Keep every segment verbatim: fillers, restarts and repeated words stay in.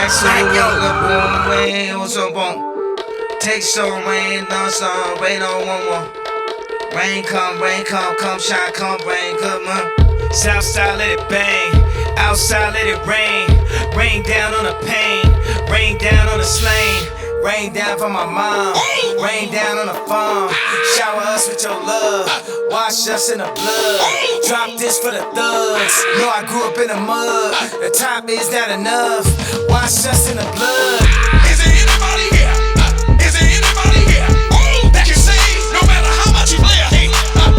boom, rain, what's up, boom? Take some rain, done some, rain on one more. Rain come, rain come, come shine, come rain, come on. Southside let it bang, outside let it rain. Rain down on the pain, rain down on the slain. Rain down for my mom, rain down on the farm. Shower us with your love, wash us in the blood. Drop this for the thugs, know I grew up in the mud. The top is not enough, wash us in the blood. Is there anybody here? Is there anybody here that can say no matter how much you play a hate?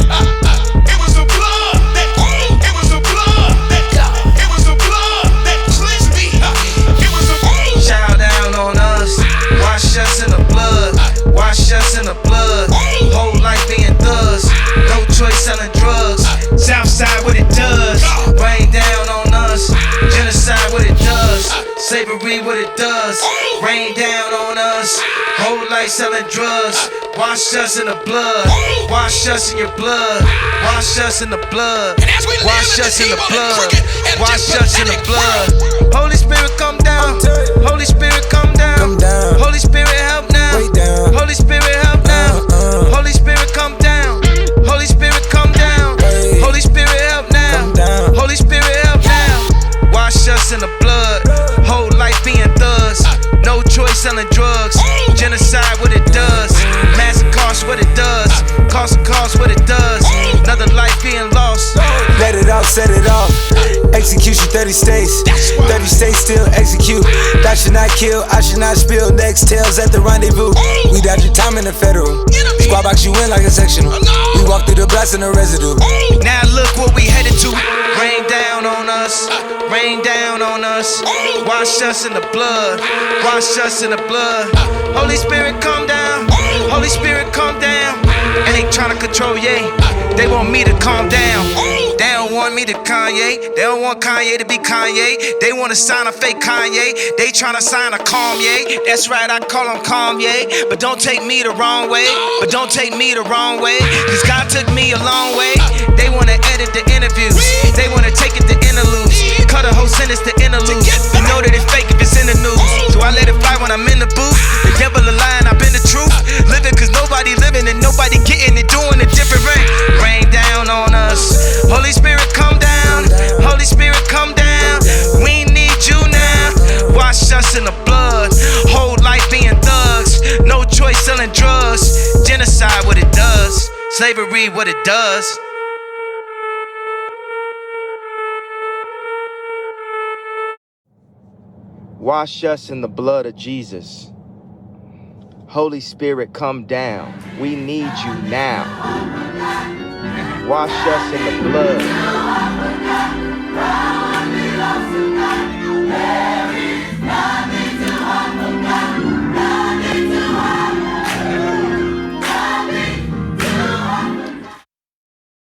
It was the blood that, it was the blood that, it was the blood that cleansed me. It was the blood. Shout down on us, wash us in the blood, wash us in the blood. Whole life being thugs, no choice selling drugs. Southside what it does, rain down on us. Genocide what it does, slavery what it does. Rain down on us, whole life selling drugs. Wash us in the blood, wash us in your blood, wash us in the blood, wash us in the blood, wash us in the blood. Holy Spirit come down, Holy Spirit come down, Holy Spirit help now, Holy Spirit help now, Holy Spirit come down, Holy Spirit come down, Holy Spirit help now, Holy Spirit help now. Wash us in the blood, whole life being thugs, no choice selling drugs. Genocide what it does, mass cost what it does, cost and cost what it does. Another life being lost. Let it off, set it off. Execution thirty states, thirty states still execute. That should not kill, I should not spill. Next tails at the rendezvous. We dodge your time in the federal. Squad box you in like a sectional. We walk through the blast in the residue. Now look what we headed to. Rain down on us, rain down on us. Wash us in the blood, wash us in the blood. Holy Spirit come down, Holy Spirit come down. And they tryna control, yeah. They want me to calm down. They don't want me to Kanye. They don't want Kanye to be Kanye. They wanna sign a fake Kanye. They tryna sign a Kanye. That's right, I call him Kanye. But don't take me the wrong way. But don't take me the wrong way. Cause God took me a long way. They wanna edit the interviews. They wanna take it to interludes. Cut a whole sentence to interlude. You know that it's fake if it's in the news. So I let it fly when I'm in the booth. The devil a lie and I've been the truth. Living cause nobody living and nobody getting it. Doing it different. Rain down on us. Holy Spirit come down. Holy Spirit come down. We need you now. Wash us in the blood. Whole life being thugs. No choice selling drugs. Genocide what it does. Slavery what it does. Wash us in the blood of Jesus. Holy Spirit, come down. We need you now. Wash us in the blood.